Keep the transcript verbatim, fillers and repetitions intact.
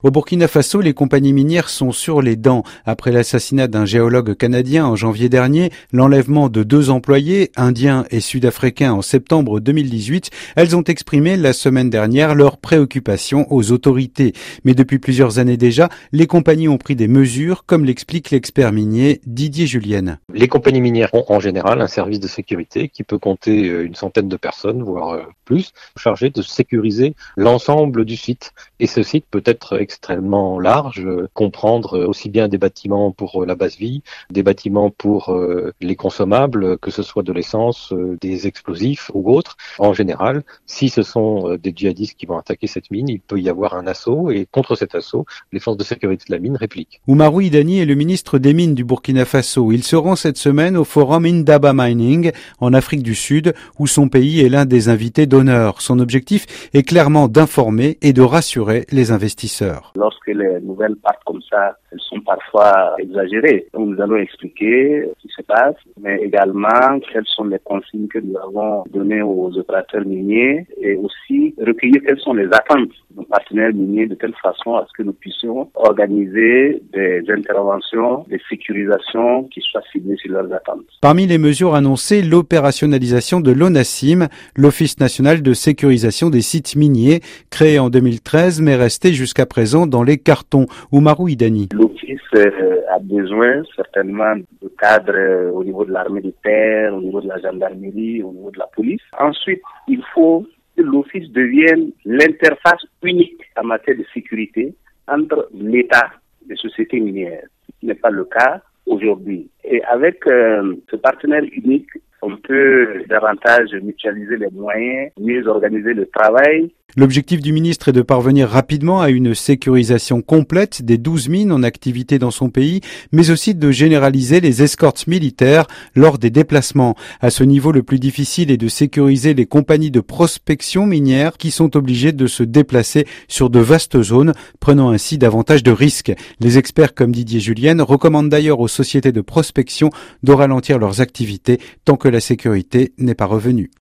Au Burkina Faso, les compagnies minières sont sur les dents. Après l'assassinat d'un géologue canadien en janvier dernier, l'enlèvement de deux employés, indiens et sud-africains en septembre deux mille dix-huit, elles ont exprimé la semaine dernière leurs préoccupations aux autorités. Mais depuis plusieurs années déjà, les compagnies ont pris des mesures, comme l'explique l'expert minier Didier Julienne. Les compagnies minières ont en général un service de sécurité qui peut compter une centaine de personnes, voire plus, chargé de sécuriser l'ensemble du site. Et ce site peut être extrêmement large, comprendre aussi bien des bâtiments pour la basse vie, des bâtiments pour les consommables, que ce soit de l'essence, des explosifs ou autres. En général, si ce sont des djihadistes qui vont attaquer cette mine, il peut y avoir un assaut et contre cet assaut, les forces de sécurité de la mine répliquent. Oumarou Idani est le ministre des Mines du Burkina Faso. Il se rend cette semaine au forum Indaba Mining en Afrique du Sud où son pays est l'un des invités d'honneur. Son objectif est clairement d'informer et de rassurer les investisseurs. Lorsque les nouvelles partent comme ça, elles sont parfois exagérées. Donc nous allons expliquer ce qui se passe, mais également quelles sont les consignes que nous avons données aux opérateurs miniers et aussi recueillir quelles sont les attentes de nos partenaires miniers de telle façon à ce que nous puissions organiser des interventions de sécurisation qui soient ciblées sur leurs attentes. Parmi les mesures annoncées, l'opérationnalisation de l'ONACIM, l'Office national de sécurisation des sites miniers, créé en deux mille treize mais resté jusqu'à présent dans les cartons. Oumarou Idani. L'Office euh, a besoin certainement de cadres euh, au niveau de l'armée de terre, au niveau de la gendarmerie, au niveau de la police. Ensuite, il faut que l'Office devienne l'interface unique en matière de sécurité entre l'État et les sociétés minières, ce qui n'est pas le cas aujourd'hui. Et avec euh, ce partenaire unique, on peut davantage mutualiser les moyens, mieux organiser le travail. L'objectif du ministre est de parvenir rapidement à une sécurisation complète des douze mines en activité dans son pays, mais aussi de généraliser les escortes militaires lors des déplacements. À ce niveau, le plus difficile est de sécuriser les compagnies de prospection minière qui sont obligées de se déplacer sur de vastes zones, prenant ainsi davantage de risques. Les experts comme Didier Julienne recommandent d'ailleurs aux sociétés de prospection de ralentir leurs activités tant que la sécurité n'est pas revenue.